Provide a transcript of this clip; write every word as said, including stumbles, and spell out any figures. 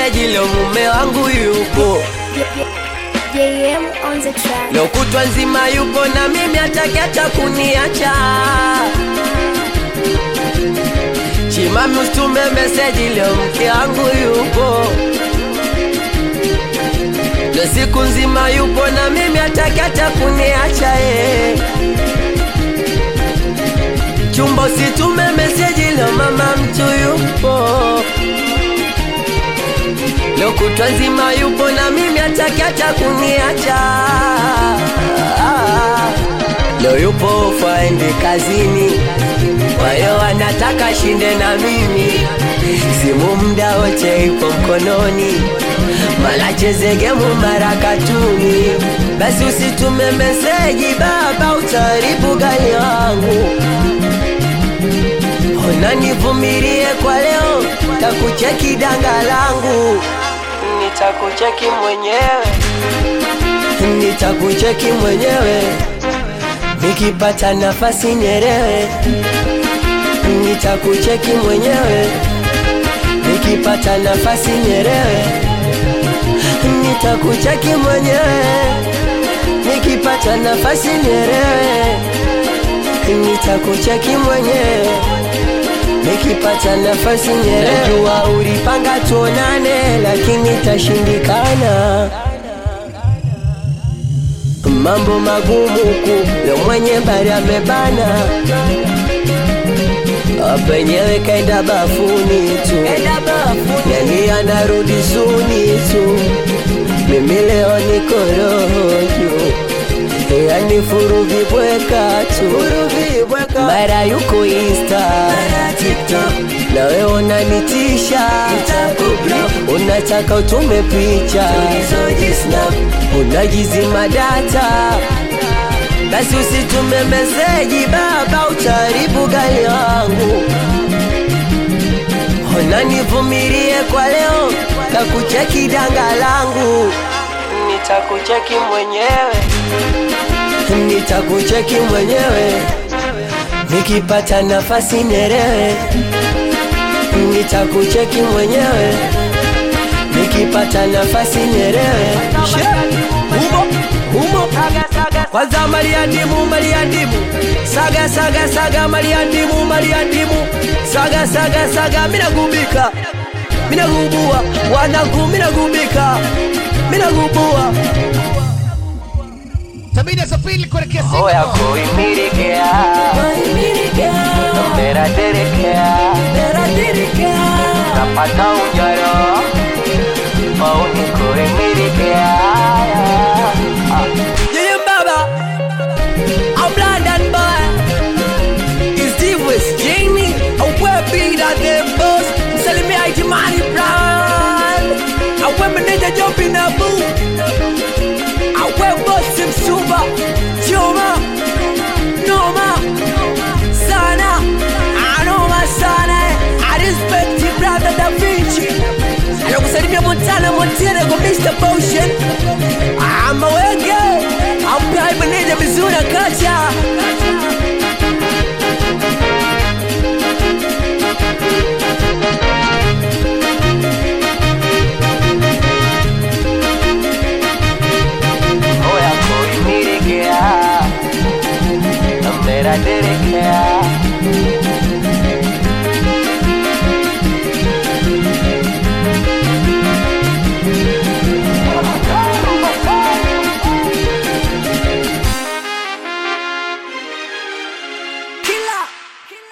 meseji leo mume wangu yupo. J M on the track. Leo kutwa nzima yupo na mimi atakiacha kuniacha. Chimami usitume meseji leo mke wangu yupo. Leo siku nzima yupo na mimi atakiacha kuniacha eh. Chumba usitume meseji leo mama mtu yupo. Leo kutwa nzima yupo na mimi atakiacha kuniacha. Leo yupo faende kazini, kwa hiyo anataka shinde na mimi. Simu mda wote ipo mkononi, mara cheze gemu mara katuni. Basi usitume meseji baba, utaharibu gari wangu. Ona nivumilie kwa leo, takucheki danga langu. Nitakucheki mwenyewe, nitakucheki mwenyewe, nikipata nafasi nyerewe. Nitakucheki mwenyewe, nikipata nafasi nyerewe. Nitakucheki mwenyewe, nikipata nafasi nyerewe. Nitakucheki mwenyewe, nikipata nafasi nyerewe. Najua ulipanga tuonane lakini tashindikana. Mambo magumu ku leo mwenye bari amebana. Apenyewe kaenda bafuni tu, yani anarudi suni tu. Mimi leo niko roho juu, yani furuvi bweka tu. Mara yuko Insta, mara TikTok, na wewe unanitisha. Unataka utume picha, unajizima data. Basi usitume meseji baba, utaharibu gari wangu. Ona nivumilie kwa leo, takucheki danga langu. Nitakucheki mwenyewe, nitakucheki mwenyewe, nikipata nafasi nerewe. Nitakucheki mwenyewe, nikipata nafasi nerewe. Humo, humo kwanza Mariadimu, Mariadimu saga, saga, saga, Mariadimu, Mariadimu saga, saga, saga. Mina gubika, mina gubua, wanangu mina gubika, mina gubua. Tabidi asafiri kuelekea Singo. Oya kuimirikea, kuimirikea, mera derekea, mera derekea. Napata unyaro, mauni kuimirikea. Yeah, baba, I'm London boy. It's Steve West, Jamie. I wear beat at the boss. Selling me I money brand. I wear my ninja jump in a boot. I wear boss him super. Joma, Noma, Sana. I know my sana. I respect you, brother Da Vinci. I don't say me Montana, Montana, go Mister Potion. I'm a way girl. I'm proud of ninja Mizuna Kacha. Oh, I'm going to meet again. I'm better than